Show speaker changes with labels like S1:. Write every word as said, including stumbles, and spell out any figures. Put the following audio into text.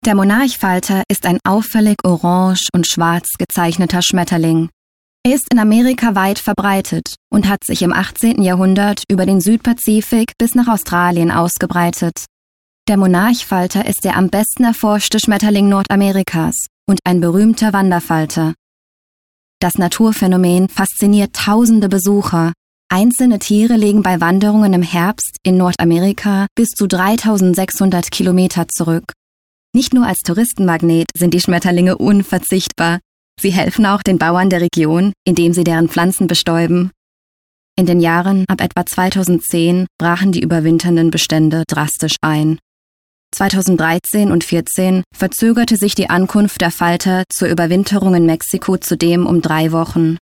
S1: Der Monarchfalter ist ein auffällig orange und schwarz gezeichneter Schmetterling. Er ist in Amerika weit verbreitet und hat sich im achtzehnten Jahrhundert über den Südpazifik bis nach Australien ausgebreitet. Der Monarchfalter ist der am besten erforschte Schmetterling Nordamerikas und ein berühmter Wanderfalter. Das Naturphänomen fasziniert tausende Besucher. Einzelne Tiere legen bei Wanderungen im Herbst in Nordamerika bis zu dreitausendsechshundert Kilometer zurück. Nicht nur als Touristenmagnet sind die Schmetterlinge unverzichtbar. Sie helfen auch den Bauern der Region, indem sie deren Pflanzen bestäuben. In den Jahren ab etwa zweitausendzehn brachen die überwinternden Bestände drastisch ein. zweitausenddreizehn und zweitausendvierzehn verzögerte sich die Ankunft der Falter zur Überwinterung in Mexiko zudem um drei Wochen.